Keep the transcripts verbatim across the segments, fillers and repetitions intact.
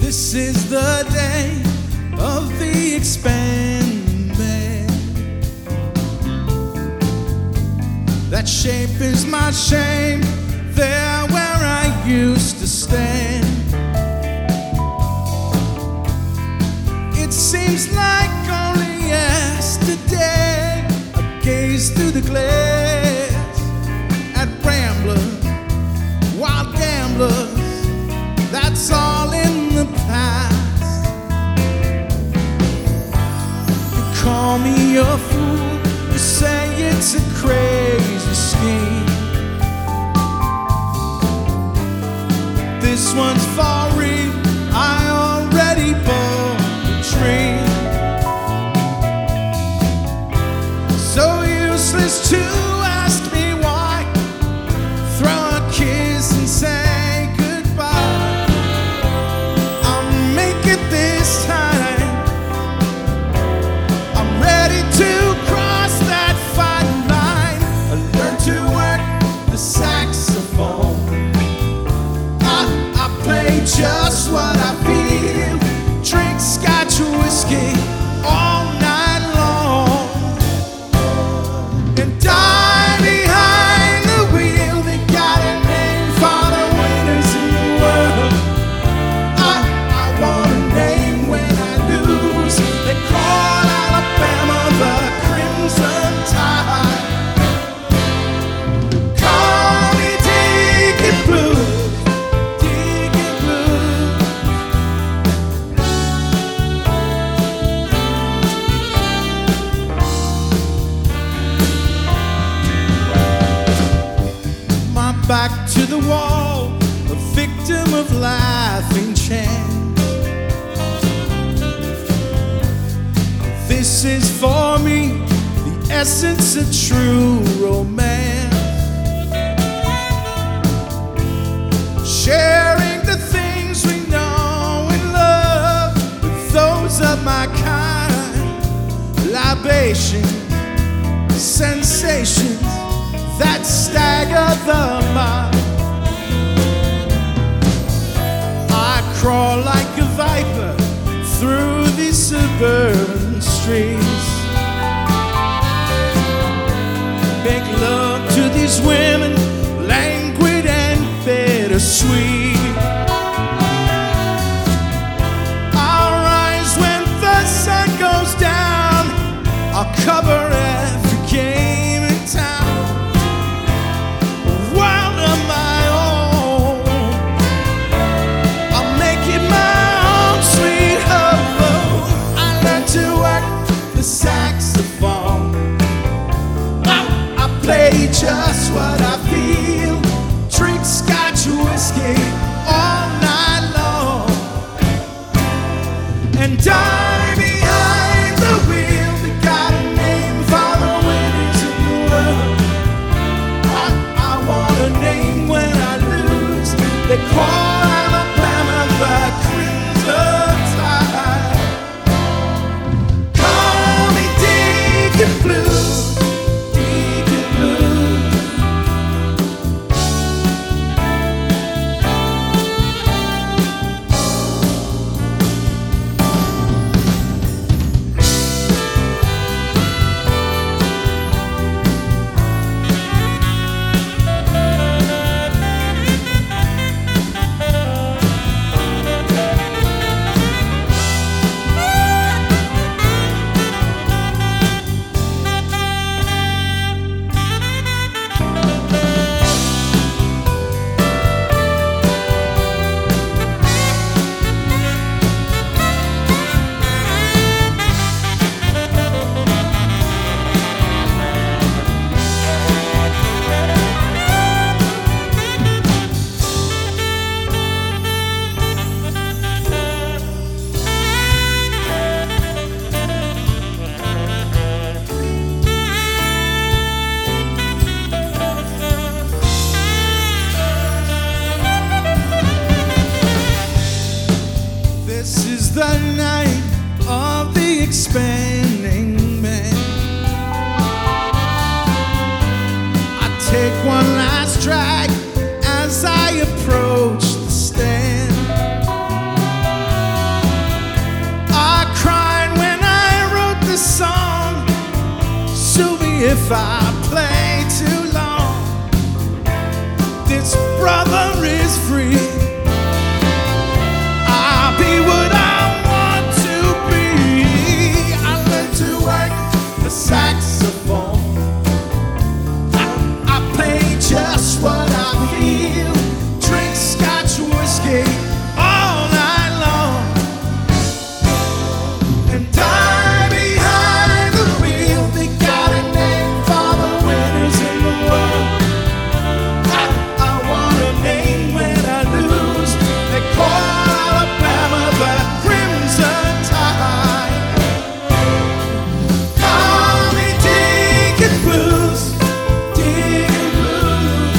This is the day of the expanding, that shape is my shame, there where I used to stand. It seems like only yesterday I gazed through the glass at ramblers, wild gamblers. That's all in the past. You call me a fool, you say it's a crazy scheme. This one's for real, I already bought the tree. So useless to ask me why, throw a kiss and say just what I feel, drink scotch whiskey all night long, and die behind the wheel. They got a name for the winners in the world. I, I want a name when I lose. They call Alabama the Crimson Tide. Call me Deacon Blue. Back to the wall, a victim of laughing chance. This is for me, the essence of true romance. Sharing the things we know and love with those of my kind. Libation, sensations that stagger the mind. I crawl like a viper through these suburban streets, make love to these women, languid and bittersweet. I'll rise when the sun goes down, I'll cover every game in town. Just what I feel, drink scotch whiskey all night long, and die behind the wheel. They got a name for the winners in the world. I, I want a name when I lose. They call Alabama the Crimson Tide. Call me Deacon Blue. The night of the expanding man. I take one last drag as I approach the stand. if I play too long. This brother is free. I'll be what I want to be. I learned to work the saxophone. I, I play just what I feel. Drink scotch whiskey all night long. And die behind the wheel. They got a name for the winners in the world. I, I want a name when I lose. They call Alabama the Crimson Tide. Call me Deacon Blues, Deacon Blues.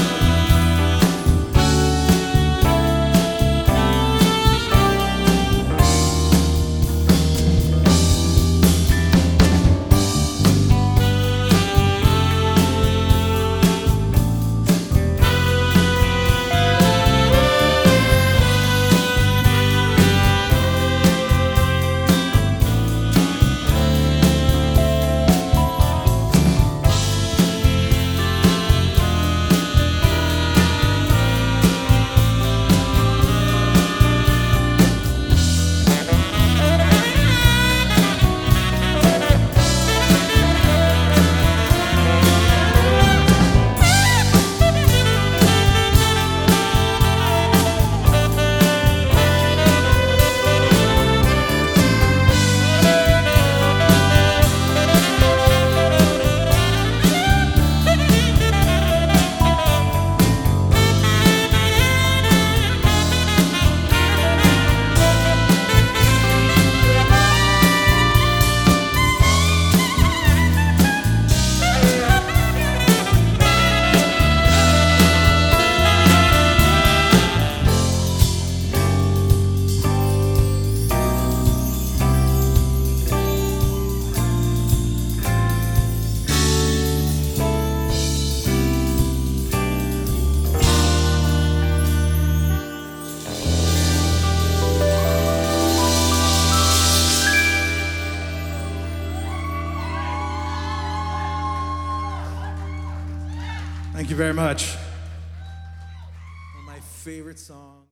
Thank you very much. One of my favorite songs.